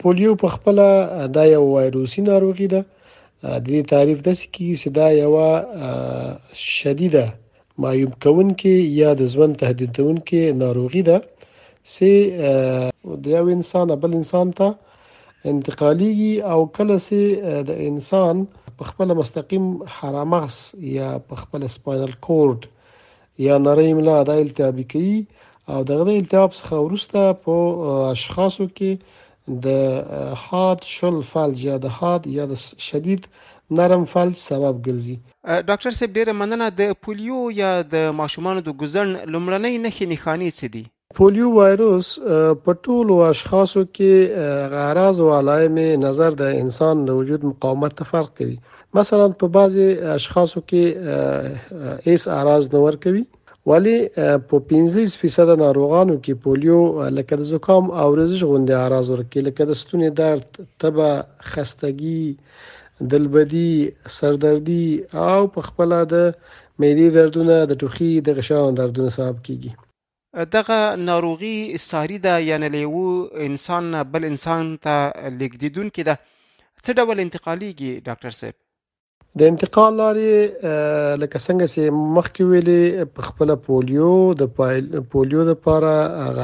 پولیو په خپله دا یو وایروسي ناروغي ده. د دې تعریف داسې کیږي چې دا یوه شدیده معیوب کوونکې یا د ژوند تهدیدونکې ناروغي ده چې د یو انسان نه بل انسان ته انتقالیږي او کله چې د انسان په خپله مستقیم حرامغز یا په خپله سپاینل کورد یا نرۍ ملا دا التهابي کوي او دغه التهاب څخه وروسته په اشخاصو کې د حاد شل فلج یا د حاد یا د شدید نرم فلج سبب ګرځي. ډاکټر صاحب ډیره مننه. د پولیو یا د ماشومانو د ګوزن لومړنۍ نښې نښانې څه دي؟ پولیو وایروس په ټولو اشخاصو کې اعراض او علائم نظر د انسان د وجود مقاومت ته فرق کوي. مثلا په بعضي اشخاصو کې هیڅ اعراض نه ورکوي، ولی په 15% ناروغانو کې پولیو لکه د زکام او رزش غوندې اعراض ورکوي، لکه د ستوني درد، تبه، خستګي، دلبدي، سردردي او په خپل د معدې دردونه، د ټوخي، د غشاو دردونه سبب کیږي. دغه ناروغي ساري ده، یعنی له یو انسان نه بل انسان ته لیږدېدونکې ده. څه ډول انتقالیږي ډاکټر صاحب؟ د انتقال لارې لکه څنګه چې مخکې ویلې په خپله پولیو دپاره هغه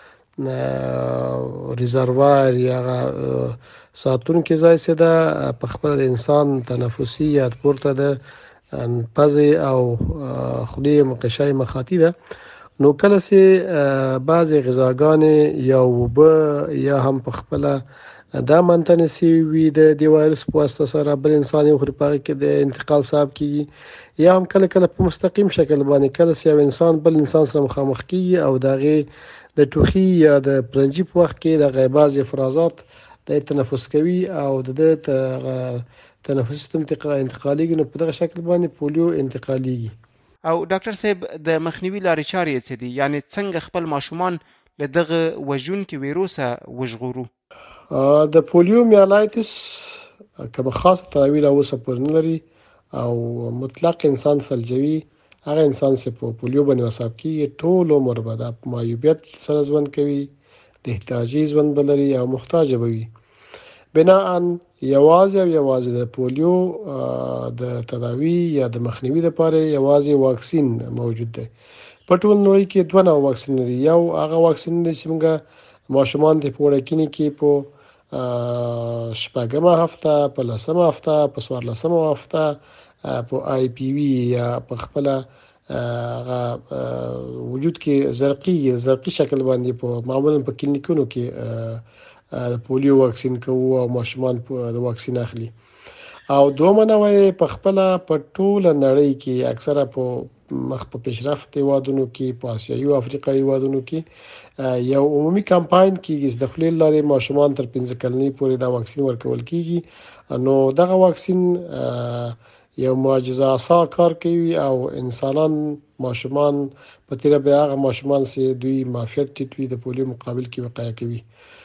ریزروار یا هغه ساتونکې ځای چې ده په خپله د انسان تنفسي یا پورته د پزې او خولې مقشای مخاطي ده. نو کله چې بعضې غذاګانې یا اوبه یا هم په خپله دا منتنې شوي وي د دې وایرس په واسطه سره بل انسان یې وخوري، په هغې کې د انتقال سبب کېږي. یا هم کله کله په مستقیم شکل باندې کله چې یو انسان بل انسان سره مخامخ کېږي او د هغې د ټوخي یا د پرنجي په وخت کې د هغې بعضې افرازات د تنفس کوي او د تنفسي سیستم انتقالیږي، نو په دغه شکل باندې پولیو انتقالیږي. او ډاکټر صاحب د مخنیوي لارې چارې څه دي؟ یعنی څنګه خپل ماشومان له دغه وژونکي ویروسه وژغورو؟ د پولیو میالایتس کومه خاصه تداوی لا اوسه پورې نه لري او مطلق انسان فلجوي. هغه انسان چې په پولیو باندې مصاب کیږي ټول عمر به د معیوبیت سره ژوند کوي، د احتیاجي ژوند به لري او محتاج به وي. بناءً یوازې د پولیو د تداوی یا د مخنیوي لپاره یوازې واکسین موجود دی. په ټول نړۍ کې دوه نوع واکسین دي. یو هغه واکسین دی چې موږ ماشومان د وړکینې کې په شپږمه هفته، په لسمه هفته، په 14مه هفته په آی پی وی یا په خپل وجود کې زرقي شکل باندې په معمولا په کلینیکونو کې د پولیو واکسین کوو او ماشومان د واکسین اخلي. او دومره نوې په خپل په ټوله نړۍ کې اکثره په مخ په پیشرفت هیوادونو کې، په آسیایي او افریقایي هیوادونو کې یو عمومي کمپاین کېږي چې د خولې لارې ماشومان تر 15 کلنۍ پورې دا واکسین ورکول کېږي. نو دغه واکسین یو معجزه آسا کار کوي او انسانان ماشومان په تیره به هغه ماشومان چې دوی معافیت ټیټ وي د پولیو مقابل کې وقایه کوي.